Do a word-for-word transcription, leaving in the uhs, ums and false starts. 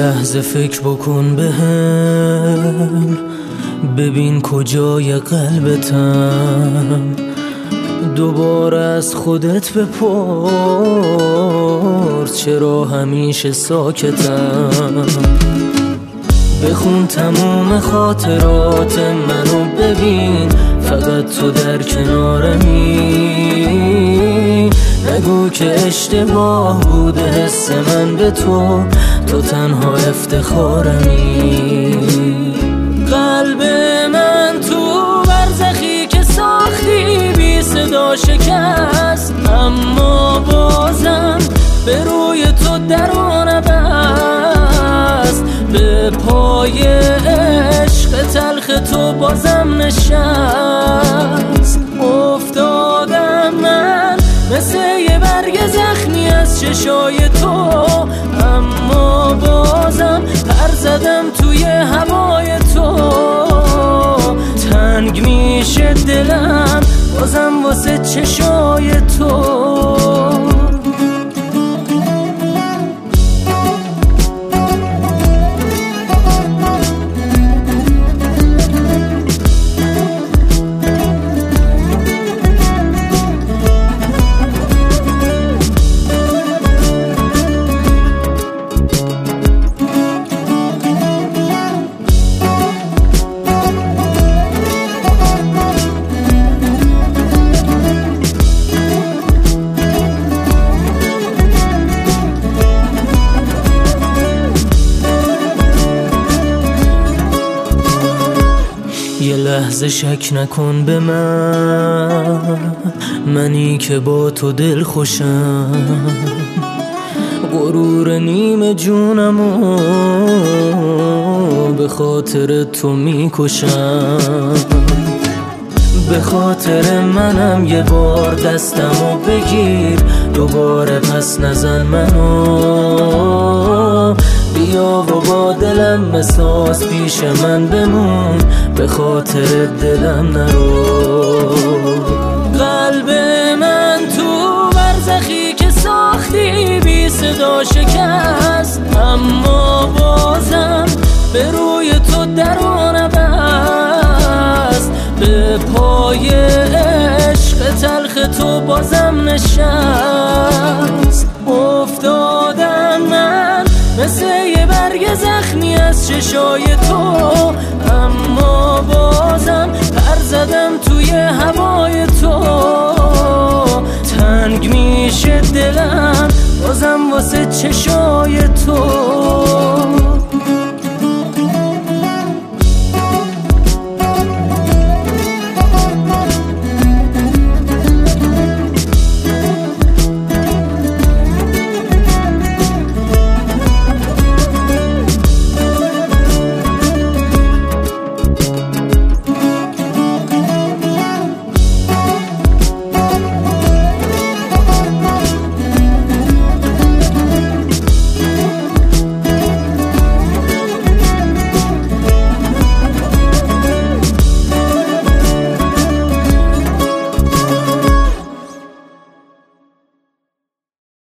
لحظه فکر بکن بهم، ببین کجای قلبتم، دوباره از خودت بپرس چرا همیشه ساکتم. بخون تموم خاطرات منو ببین، فقط تو در کنارمی. نگو که اشتباه بوده حس من به تو، تو تنها افتخارمی. قلب من تو برزخی که ساختی بی صدا شکست، اما بازم به روی تو درونه بست. به پای عشق تلخ تو بازم نشست. افتادم من مثل یه برگ زخمی از چشای تو، اما بازم پر زدم توی هوای تو. تنگ میشه دلم بازم واسه چشای تو. یه لحظه شک نکن به من، منی که با تو دل خوشم. غرور نیم جونمو به خاطر تو میکشم. به خاطر منم یه بار دستمو بگیر، دوباره پس نزن منو. بیا و با دلم بساز پیش من بمون، به خاطر دلم نرو. قلب من تو برزخی که ساختی بی صدا شکست، اما بازم به روی تو درونه بست. به پای عشق تلخ تو بازم نشست. افتادم من مثل یه برگ زخمی از چشای تو، اما بازم پر زدم توی هوای تو. تنگ میشه دلم بازم واسه چشای تو.